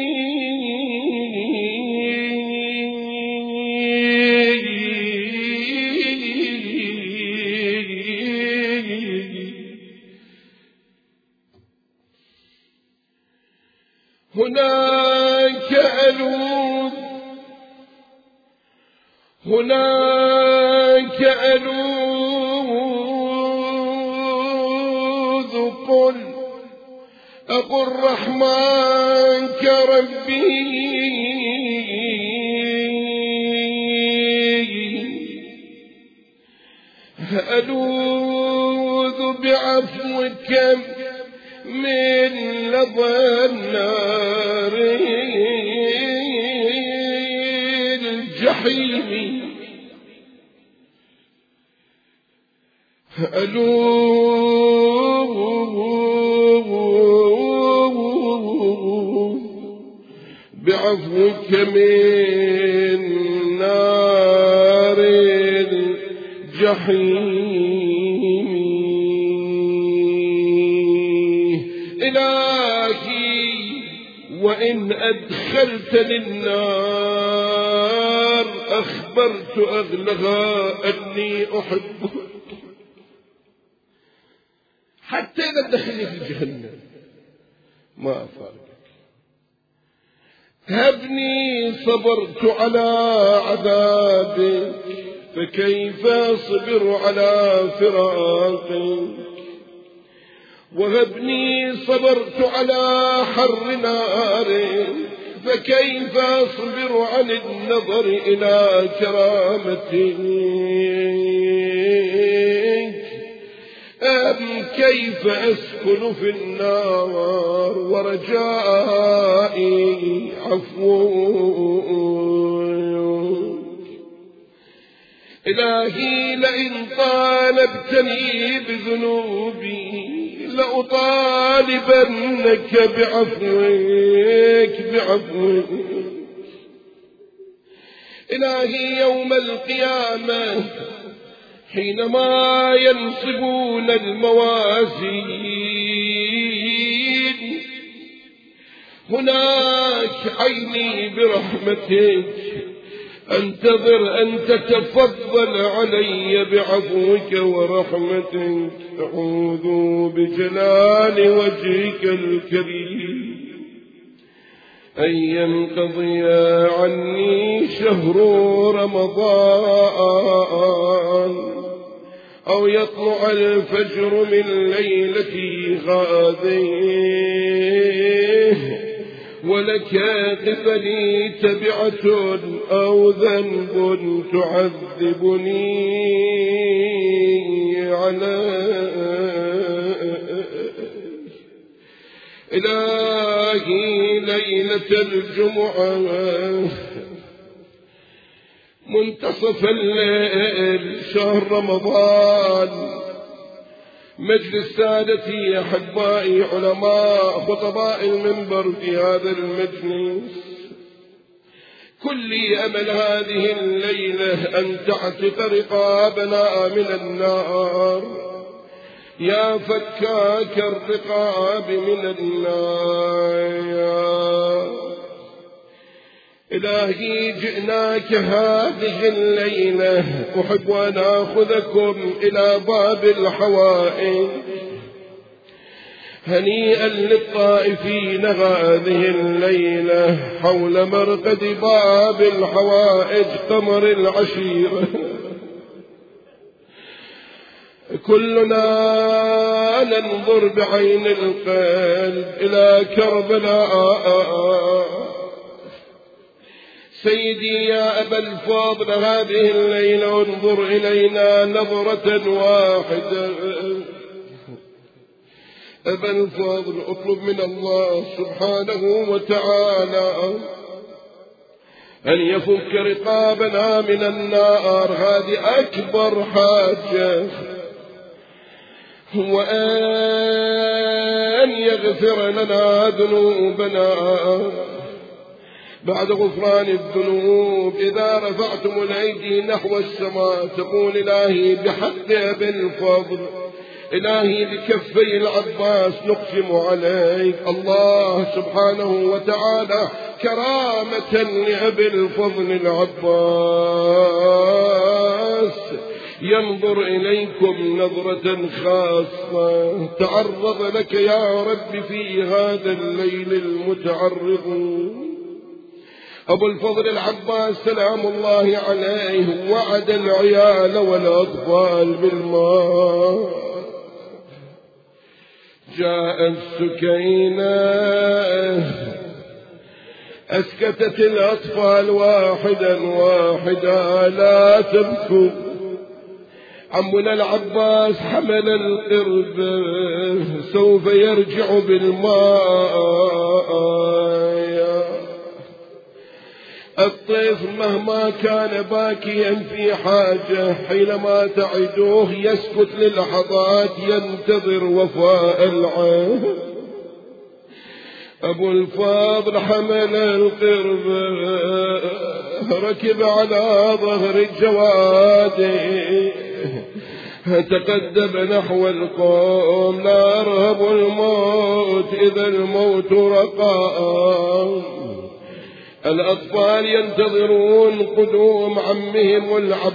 هناك ألوذ، هناك ألوذ. أقل رحمن كربي ألوذ بعفوك من لظى النار الجحيم. ألوذ بعفوك من نار الجحيم. إلهي وإن أدخلتني النار أخبرت أهلها أني أحبك، حتى إذا دخلني في جهنم ما أفارقك. هبني صبرت على عذابك، فكيف أصبر على فراقك. وهبني صبرت على حر نارك، فكيف أصبر عن النظر إلى كرامتك. أم كيف أسكن في النار ورجائي عفوك. إلهي لئن طالبتني بذنوبي لأطالبنك بعفوك. إلهي يوم القيامة حينما ينصبون الموازين هناك عيني برحمتك أنتظر أن تتفضل علي بعفوك ورحمتك. أعوذ بجلال وجهك الكريم أن ينقضي عني شهر رمضان أو يطلع الفجر من ليلتي غاديه، ولك قبلي تبعة أو ذنب تعذبني عليه. إلهي ليلة الجمعة منتصف الليل شهر رمضان مجلس سادتي أحبائي علماء خطباء المنبر في هذا المجلس، كل أمل هذه الليلة أن تعتق رقابنا من النار يا فكاك الرقاب من النار. إلهي جئناك هذه الليلة أحب أن آخذكم إلى باب الحوائج. هنيئا للطائفين هذه الليلة حول مرقد باب الحوائج قمر العشيرة. كلنا ننظر بعين القلب إلى كربلاء. سيدي يا أبا الفاضل هذه الليلة انظر إلينا نظرة واحدة. أبا الفاضل اطلب من الله سبحانه وتعالى أن يفك رقابنا من النار، هذه أكبر حاجة، وأن يغفر لنا ذنوبنا بعد غفران الذنوب. إذا رفعتم الأيدي نحو السماء تقول إلهي بحق أبي الفضل، إلهي بكفي العباس نقسم عليك الله سبحانه وتعالى كرامة لأبي الفضل العباس ينظر إليكم نظرة خاصة. تعرض لك يا رب في هذا الليل المتعرض. أبو الفضل العباس سلام الله عليه وعد العيال والأطفال بالماء. جاءت سكينة أسكتت الأطفال واحدا واحدا لا تبكوا. عمنا العباس حمل القرب سوف يرجع بالماء. الطيف مهما كان باكيا في حاجة حينما تعدوه يسكت للحظات ينتظر وفاء العهد. أبو الفاضل حمل القربة ركب على ظهر الجواد تقدم نحو القوم لا رهب الموت إذا الموت رقى. الأطفال ينتظرون قدوم عمهم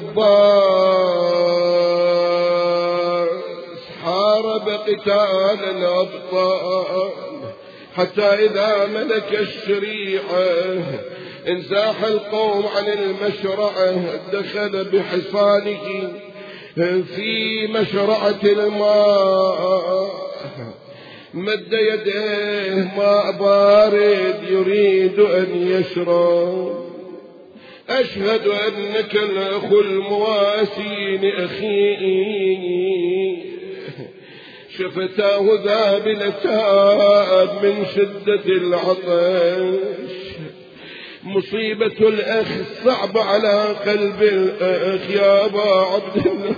العباس. حارب قتال الأبطال حتى إذا ملك الشريعة انزاح القوم عن المشرعة دخل بحصانه في مشرعة الماء مد يديه ماء بارد يريد أن يشرب. أشهد أنك الأخ المواسين أخي. شفتاه ذابلتان من شدة العطش. مصيبة الأخ صعب على قلب الأخ يا أبا عبد الله.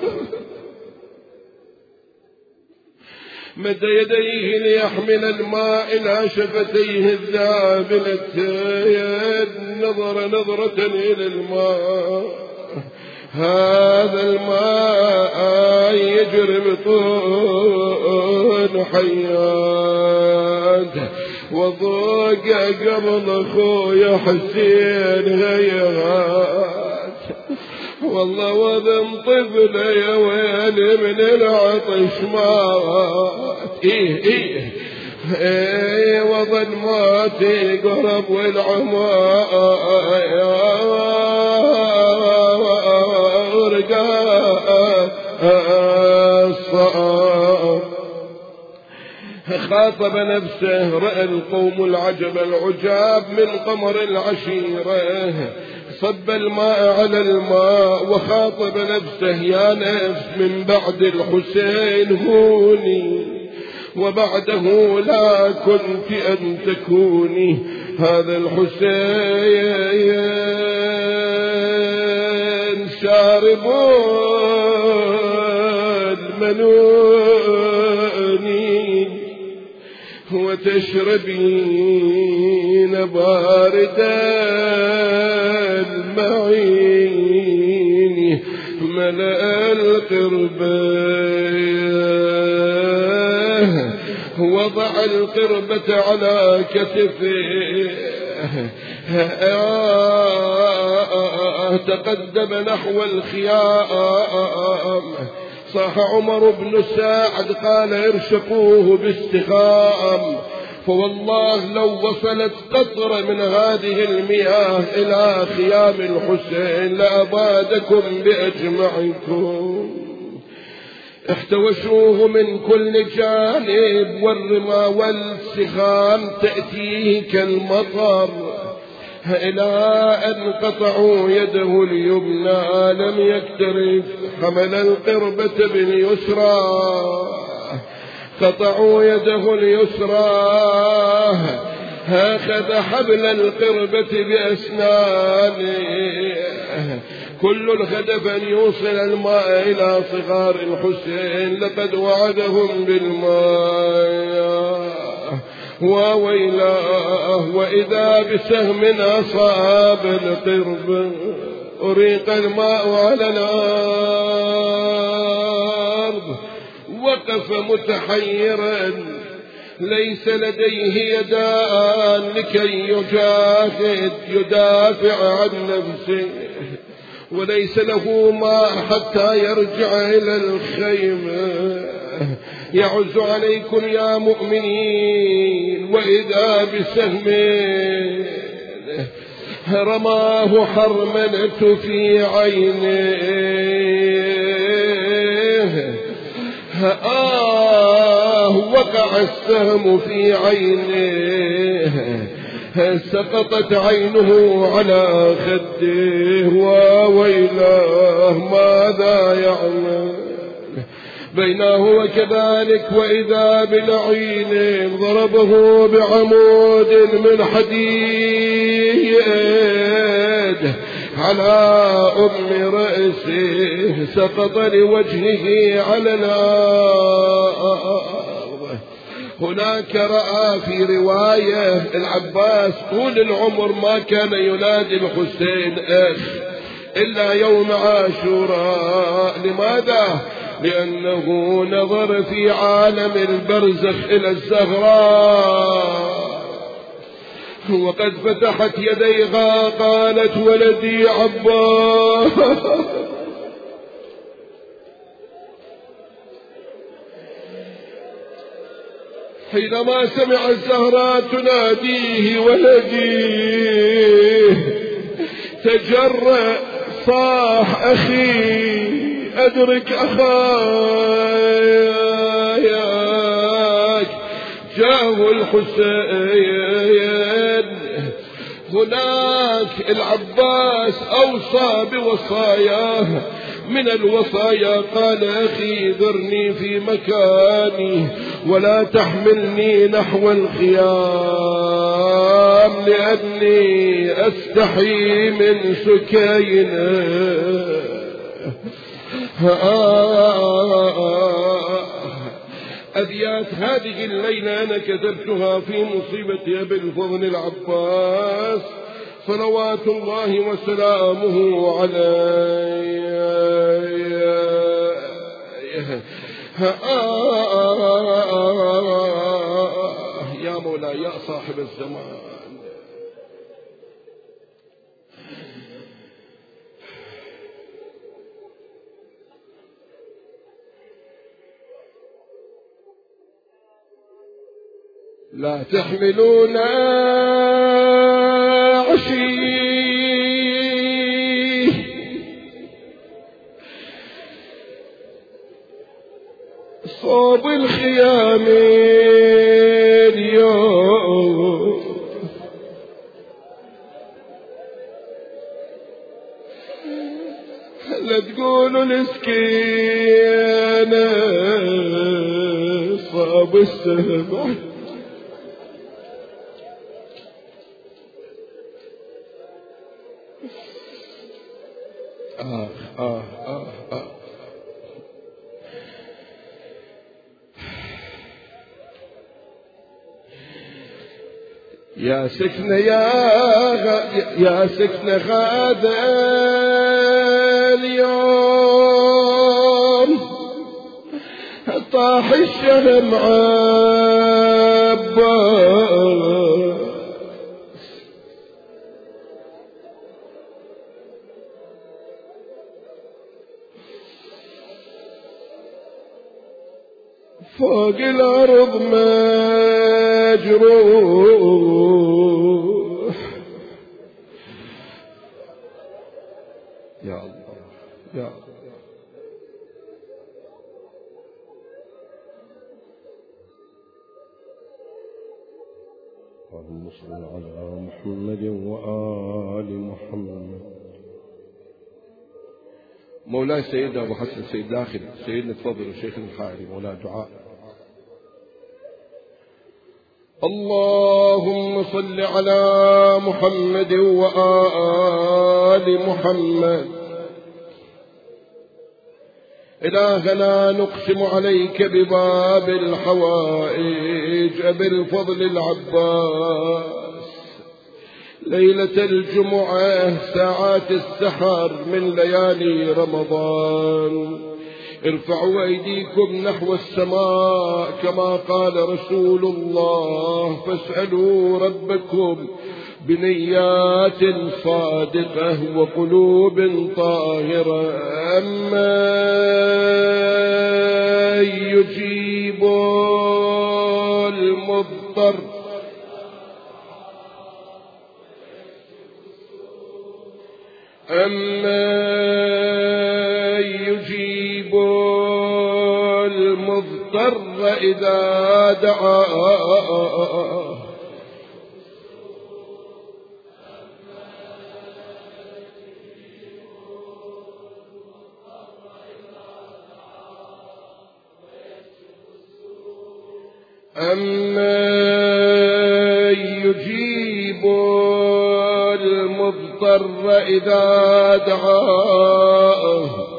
مد يديه ليحمل الماء إلى شفتيه الذابلتين. نظر نظرة إلى الماء. هذا الماء يجري بطون حياته وضوق قبل أخويا حسين هيهات. والله وذن طفل يا ويلي من العطش مات. إيه وظن ماتي قرب والعماء الصار. خاطب نفسه رأى القوم العجب العجاب من قمر العشيرة. صب الماء على الماء وخاطب نفسه يا نفس من بعد الحسين هوني وبعده لا كنت أن تكوني. هذا الحسين شاربون منوني وتشربين باردا معيني. ملأ القربة وضع القربة على كتفه. تقدم نحو الخيام. صاح عمر بن سعد قال ارشقوه باستخام. فوالله لو وصلت قطرة من هذه المياه إلى خيام الحسين لأبادكم بأجمعكم. احتوشوه من كل جانب والرمى والسخام تأتيه كالمطر إلى أن قطعوا يده اليمنى لم يكترث. حمل القربة باليسرى قطعوا يده اليسرى. أخذ حبل القربة بأسنانه. كل الهدف أن يوصل الماء إلى صغار الحسين. لقد وعدهم بالماء وويلاه وإذا بسهم أصاب القرب أريق الماء على الأرض. وقف متحيرا ليس لديه يدان لكي يجاهد يدافع عن نفسه وليس له ماء حتى يرجع إلى الخيمة. يعز عليكم يا مؤمنين وإذا بسهم رماه حرملة في عينه. وقع السهم في عينه. سقطت عينه على خده. وويلاه ماذا يعمل. بينه وكذلك وإذا بلعين ضربه بعمود من حديد على أم رأسه. سقط لوجهه على الأرض. هناك رأى في رواية العباس طول العمر ما كان ينادي الحسين أخ إلا يوم عاشوراء. لماذا؟ لأنه نظر في عالم البرزخ إلى الزهراء وقد فتحت يديها قالت ولدي عباس. حينما سمع الزهراء تناديه ولدي تجرأ صاح أخي أدرك أخاياك جاه الحسين. هناك العباس أوصى بوصاياه، من الوصايا قال أخي ذرني في مكاني ولا تحملني نحو الخيام لأني أستحي من سكينة. أبيات هذه الليلة أنا كتبتها في مصيبة أبي الفضل العباس صلوات الله وسلامه عليه. يا مولاي يا صاحب الزمان لا تحملون عشي صوب الخيام اليوم لا تقولوا السكينة صاب السبع يا سكنة يا سكنة هذا اليوم طاح الشهم عباس فوق الأرض مجروح. يا الله يا الله اللهم صل على محمد وآل محمد. مولاي سيدنا أبو حسن سيد داخل سيدنا تفضل الشيخ الحائري مولاي دعاء. اللهم صل على محمد وآل محمد. إلهنا نقسم عليك بباب الحوائج أبي الفضل العباس ليلة الجمعة ساعات السحر من ليالي رمضان ارفعوا أيديكم نحو السماء كما قال رسول الله فاسألوا ربكم بنيات صادقة وقلوب طاهرة. أما يجيب المضطر يجيب المضطر إذا دعاه يجيب المضطر إذا دعاه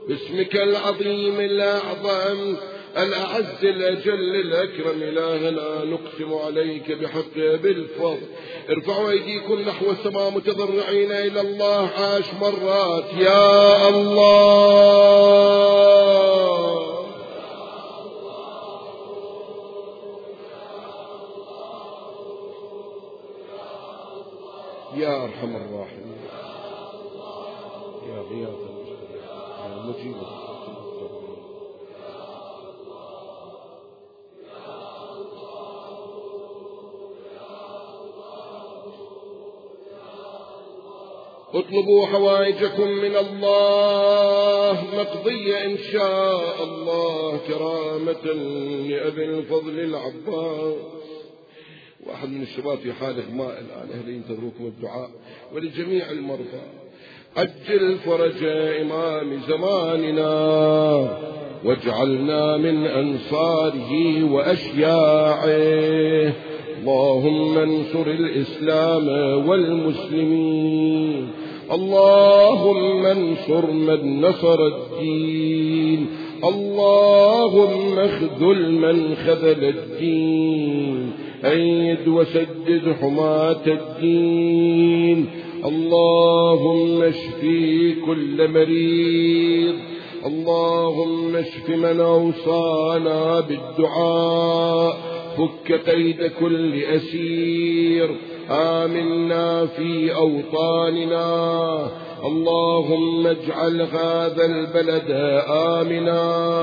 باسمك العظيم الأعظم الأعز الأجل الأكرم إلهنا نقسم عليك بحق بالفضل. ارفعوا أيديكم نحو السماء متضرعين إلى الله 10 مرات. يا الله يا أرحم الراحمين يا غياث المستغيث يا مجيب الضرورين. اطلبوا حوائجكم من الله مقضية إن شاء الله كرامة لأبي الفضل العباس. واحد من الشباب في حال إغماء الآن، أهلي ينتظروكم الدعاء ولجميع المرضى. عجل فرج إمام زماننا واجعلنا من أنصاره وأشياعه. اللهم انصر الإسلام والمسلمين. اللهم انصر من نصر الدين. اللهم اخذل من خذل الدين. أيد وسدد حماة الدين. اللهم اشفي كل مريض. اللهم اشف من أوصانا بالدعاء. فك قيد كل أسير. آمنا في أوطاننا. اللهم اجعل هذا البلد آمنا.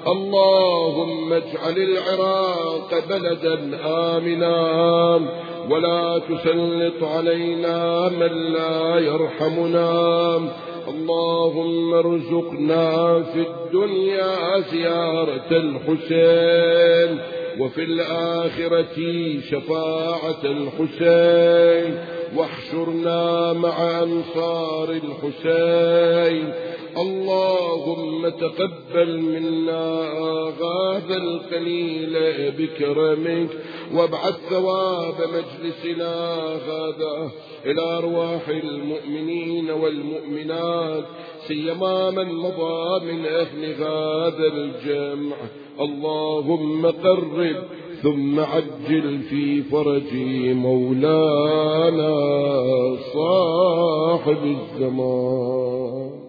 اللهم اجعل العراق بلدا آمنا ولا تسلط علينا من لا يرحمنا. اللهم ارزقنا في الدنيا زيارة الحسين وفي الآخرة شفاعة الحسين واحشرنا مع أنصار الحسين. اللهم تقبل منا هذا القليل بكرمك وابعث ثواب مجلسنا هذا إلى أرواح المؤمنين والمؤمنات سيما من مضى من أهل هذا الجمع. اللهم قرب ثم عجل في فرج مولانا صاحب الزمان.